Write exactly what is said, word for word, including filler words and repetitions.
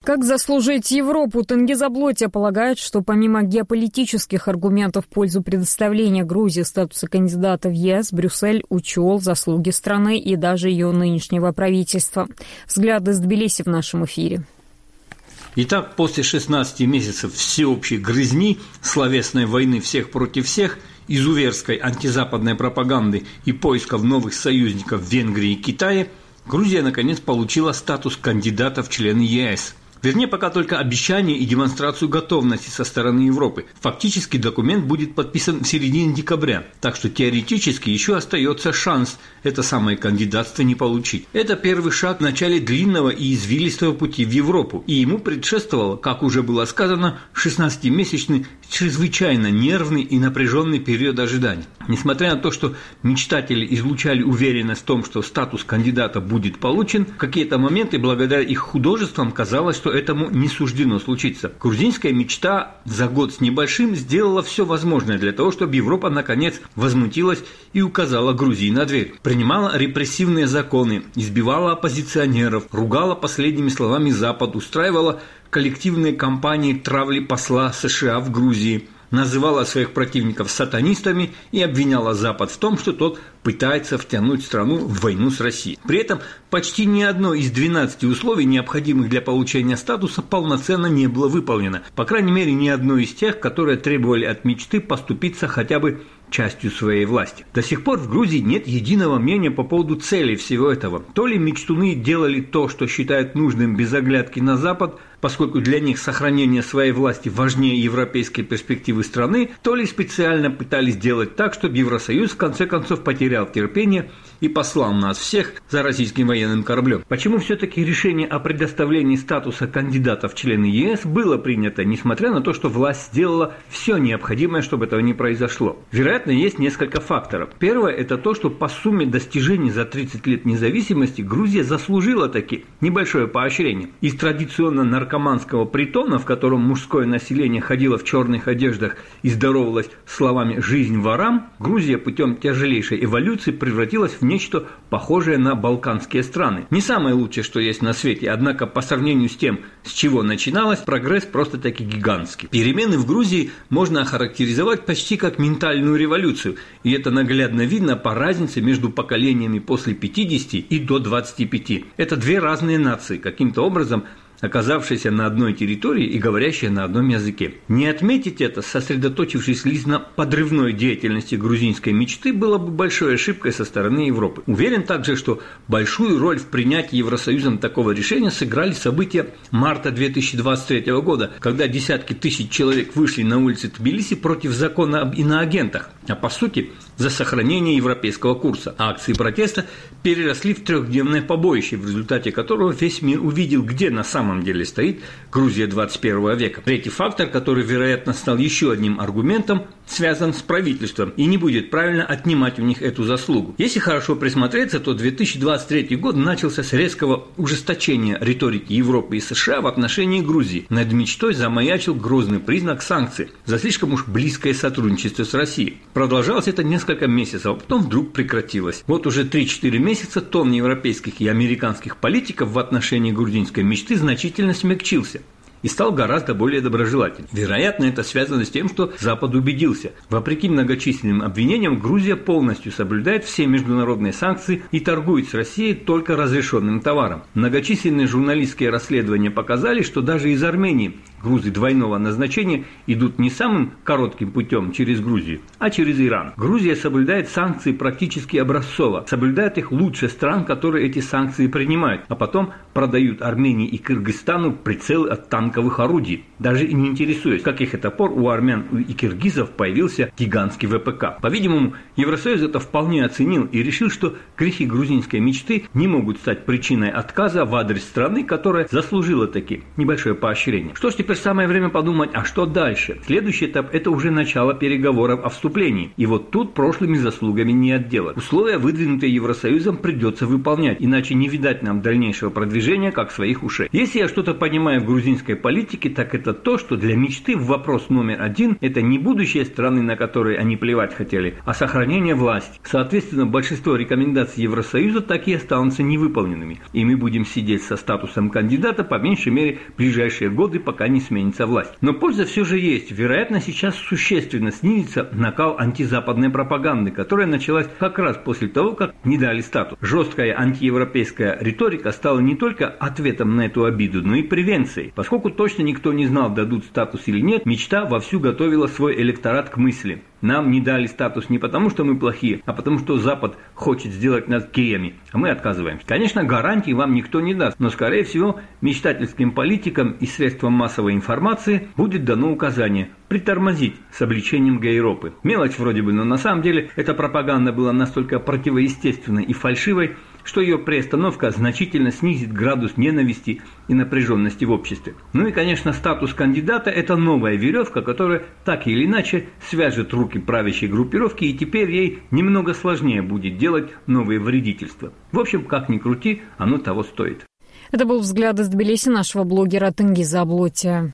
Как заслужить Европу? Тенгиз Аблотя полагает, что помимо геополитических аргументов в пользу предоставления Грузии статуса кандидата в ЕС, Брюссель учел заслуги страны и даже ее нынешнего правительства. Взгляды с Тбилиси в нашем эфире. Итак, после шестнадцати месяцев всеобщей грызни, словесной войны всех против всех, изуверской антизападной пропаганды и поисков новых союзников в Венгрии и Китае, Грузия наконец получила статус кандидата в члены ЕС. Вернее, пока только обещание и демонстрацию готовности со стороны Европы. Фактически документ будет подписан в середине декабря, так что теоретически еще остается шанс это самое кандидатство не получить. Это первый шаг в начале длинного и извилистого пути в Европу, и ему предшествовало, как уже было сказано, шестнадцатимесячный, чрезвычайно нервный и напряженный период ожидания. Несмотря на то, что мечтатели излучали уверенность в том, что статус кандидата будет получен, в какие-то моменты благодаря их художествам казалось, что этому не суждено случиться. Грузинская мечта за год с небольшим сделала все возможное для того, чтобы Европа наконец возмутилась и указала Грузии на дверь. Принимала репрессивные законы, избивала оппозиционеров, ругала последними словами Запад, устраивала коллективные кампании травли посла США в Грузии, называла своих противников сатанистами и обвиняла Запад в том, что тот пытается втянуть страну в войну с Россией. При этом почти ни одно из двенадцати условий, необходимых для получения статуса, полноценно не было выполнено. По крайней мере, ни одно из тех, которые требовали от мечты поступиться хотя бы частью своей власти. До сих пор в Грузии нет единого мнения по поводу целей всего этого. То ли мечтуны делали то, что считают нужным без оглядки на Запад, поскольку для них сохранение своей власти важнее европейской перспективы страны, то ли специально пытались сделать так, чтобы Евросоюз в конце концов потерял терпение и послал нас всех за российским военным кораблем. Почему все-таки решение о предоставлении статуса кандидата в члены ЕС было принято, несмотря на то, что власть сделала все необходимое, чтобы этого не произошло? Вероятно, есть несколько факторов. Первое – это то, что по сумме достижений за тридцать лет независимости Грузия заслужила таки небольшое поощрение. Из традиционно наркоманского притона, в котором мужское население ходило в черных одеждах и здоровалось словами «жизнь ворам», Грузия путем тяжелейшей эволюции превратилась в нечто похожее на балканские страны. Не самое лучшее, что есть на свете, однако по сравнению с тем, с чего начиналось, прогресс просто-таки гигантский. Перемены в Грузии можно охарактеризовать почти как ментальную революцию, и это наглядно видно по разнице между поколениями после пятидесяти и до двадцати пяти. Это две разные нации, каким-то образом оказавшиеся на одной территории и говорящие на одном языке. Не отметить это, сосредоточившись лишь на подрывной деятельности грузинской мечты, было бы большой ошибкой со стороны Европы. Уверен также, что большую роль в принятии Евросоюзом такого решения сыграли события марта две тысячи двадцать третьего года, когда десятки тысяч человек вышли на улицы Тбилиси против закона об иноагентах, а по сути за сохранение европейского курса. Акции протеста переросли в трехдневное побоище, в результате которого весь мир увидел, где на самом деле стоит Грузия двадцать первого века. Третий фактор, который, вероятно, стал еще одним аргументом, связан с правительством, и не будет правильно отнимать у них эту заслугу. Если хорошо присмотреться, то две тысячи двадцать третий год начался с резкого ужесточения риторики Европы и США в отношении Грузии. Над мечтой замаячил грозный признак санкций за слишком уж близкое сотрудничество с Россией. Продолжалось это несколько месяцев, а потом вдруг прекратилось. Вот уже три-четыре месяца тон европейских и американских политиков в отношении грузинской мечты значительно смягчился и стал гораздо более доброжелательным. Вероятно, это связано с тем, что Запад убедился. Вопреки многочисленным обвинениям, Грузия полностью соблюдает все международные санкции и торгует с Россией только разрешенным товаром. Многочисленные журналистские расследования показали, что даже из Армении грузы двойного назначения идут не самым коротким путем через Грузию, а через Иран. Грузия соблюдает санкции практически образцово, соблюдает их лучше стран, которые эти санкции принимают, а потом продают Армении и Кыргызстану прицелы от танковых орудий, даже и не интересуясь, с каких это пор у армян и киргизов появился гигантский ВПК. По-видимому, Евросоюз это вполне оценил и решил, что грехи грузинской мечты не могут стать причиной отказа в адрес страны, которая заслужила таки небольшое поощрение. Что ж теперь теперь самое время подумать, а что дальше? Следующий этап – это уже начало переговоров о вступлении. И вот тут прошлыми заслугами не отделать. Условия, выдвинутые Евросоюзом, придется выполнять, иначе не видать нам дальнейшего продвижения, как своих ушей. Если я что-то понимаю в грузинской политике, так это то, что для мечты вопрос номер один – это не будущее страны, на которые они плевать хотели, а сохранение власти. Соответственно, большинство рекомендаций Евросоюза так и останутся невыполненными. И мы будем сидеть со статусом кандидата по меньшей мере в ближайшие годы, пока не сменится власть. Но польза все же есть. Вероятно, сейчас существенно снизится накал антизападной пропаганды, которая началась как раз после того, как не дали статус. Жесткая антиевропейская риторика стала не только ответом на эту обиду, но и превенцией. Поскольку точно никто не знал, дадут статус или нет, мечта вовсю готовила свой электорат к мысли. Нам не дали статус не потому, что мы плохие, а потому, что Запад хочет сделать нас геями, а мы отказываемся. Конечно, гарантий вам никто не даст, но, скорее всего, мечтательским политикам и средствам массовой информации будет дано указание притормозить с обличением гей-ропы. Мелочь вроде бы, но на самом деле эта пропаганда была настолько противоестественной и фальшивой, что ее приостановка значительно снизит градус ненависти и напряженности в обществе. Ну и, конечно, статус кандидата – это новая веревка, которая так или иначе свяжет руки правящей группировки, и теперь ей немного сложнее будет делать новые вредительства. В общем, как ни крути, оно того стоит. Это был взгляд из Тбилиси нашего блогера Тенгиза Аблотия.